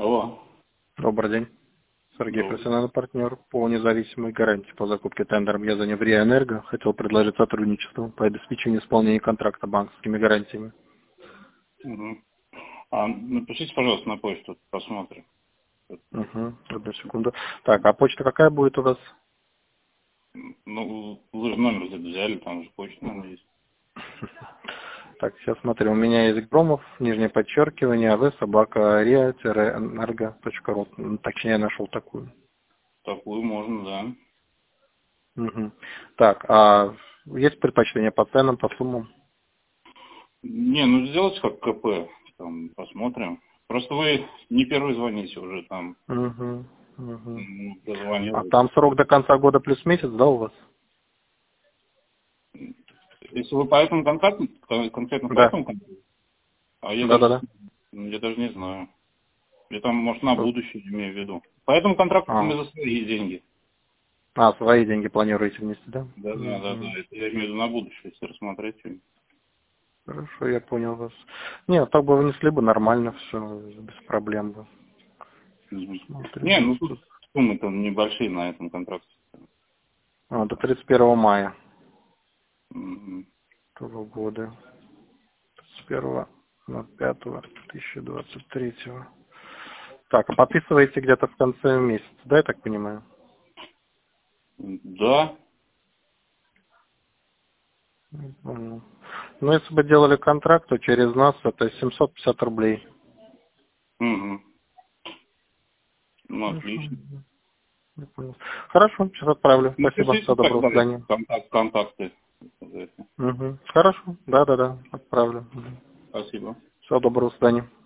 Алло. Добрый день. Сергей, Добрый. профессиональный партнер по независимой гарантии по закупке тендером ЕЗА «Энерго». Хотел предложить сотрудничество по обеспечению исполнения контракта банковскими гарантиями. Угу. Напишите, пожалуйста, на почту, посмотрим. Угу, одну секунду. Так, а почта какая будет у вас? Ну, вы же номер где-то взяли, там же почта, наверное, есть. Так, сейчас смотрю, у меня есть Громов, нижнее подчеркивание, av@ria-energo.ru. Точнее, я нашел такую. Такую можно, да. Угу. Так, а есть предпочтение по ценам, по суммам? Не, ну сделайте как КП, там посмотрим. Просто вы не первый звоните уже там. Угу, угу. А Дозвонил. там срок до конца года плюс месяц, да, у вас? Если вы по этому конкретно по Да. этому контракту, а Да-да-да. я даже не знаю. Я там, может, на будущее имею в виду. По этому контракту А, мы за свои деньги. свои деньги планируете внести, да? Да. Мгм. Это я имею в виду на будущее, если рассмотреть. Хорошо, я понял вас. Нет, так бы внесли бы нормально, все, без проблем бы. Мгм. Не, Смотрим. ну тут суммы-то небольшие на этом контракте. До 31 мая Мгм. этого года. 31.05.2023. Так, а подписываете где-то в конце месяца, да, я так понимаю? Да. Понял. Ну, если бы делали контракт, то через нас это 750 рублей. Мгм. Ну, Хорошо. отлично. Я понял. Хорошо, сейчас отправлю. Спасибо. Напишите Всего доброго, до тогда свидания. контакты. Угу. Хорошо, да, отправлю. Спасибо. Всего доброго, до свидания.